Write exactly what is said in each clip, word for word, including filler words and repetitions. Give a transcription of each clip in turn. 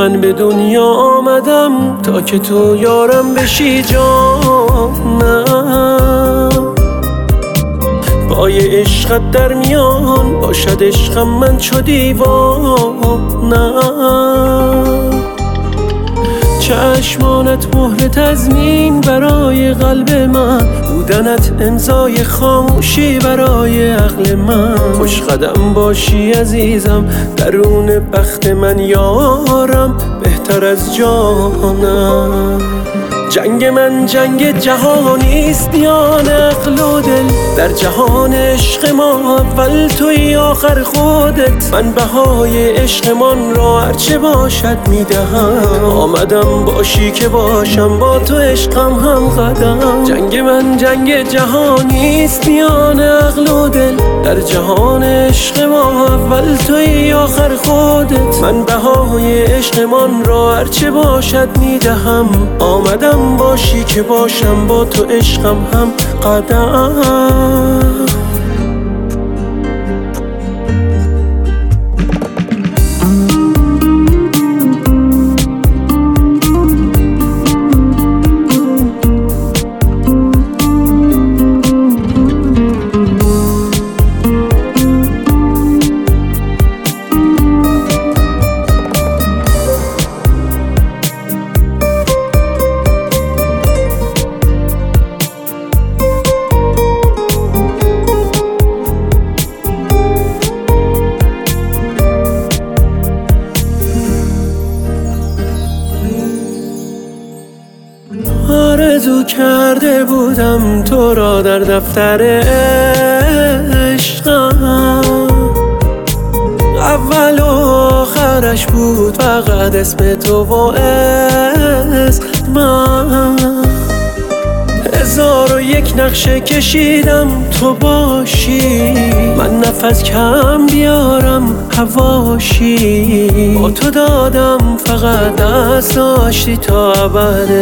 من به دنیا آمدم تا که تو یارم بشی جانم. پای عشقت در میان باشد عشقم من چو دیوانم. چشمانت مهر تضمین برای قلب من، بودنت امضای خاموشی برای عقل من. خوش قدم باشی عزیزم درون بخت من یارم، بهتر از جانم. جنگ من جنگ جهانیست میان عقل و دل، در جهان عشق ما اول توی آخر خودت. من بهای عشقمان را هرچه باشد میدهم، آمدم باشی که باشم با تو عشقم هم قدم. جنگ من جنگ جهانیست میان عقل و دل، در جهان عشق ما اول توی آخر خودت. من بهای عشقمان را هرچه باشد میدهم، آمدم باشی که باشم با تو عشقم هم قدم. آرزو کرده بودم تو را در دفتر عشقم، اول و آخرش بود فقط اسم تو و اسمم. هزار و یک نقشه کشیدم تو باشی، من نفس کم بیارم هواشی. با تو دادم فقط دست داشتی تا ابد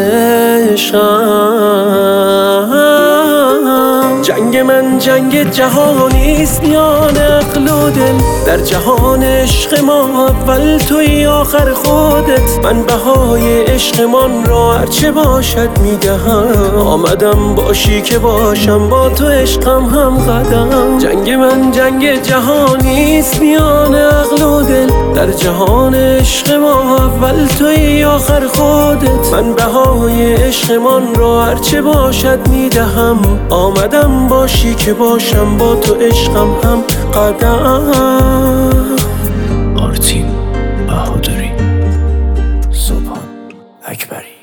عشقم. جنگ من جنگ جهانیست میان عقل و دل، در جهان عشق ما اول توی آخر خودت. من بهای عشقمان را هرچه باشد میدهم، آمدم باشی که باشم با تو عشقم هم قدم. جنگ من جنگ جهانیست میان عقل و دل، در جهان عشق ما اول توی آخر خودت. من بهای عشقمان را هرچه باشد میدهم، آمدم باشی که باشم با تو عشقم هم قدم. آرتین بهادری، سبحان اکبری.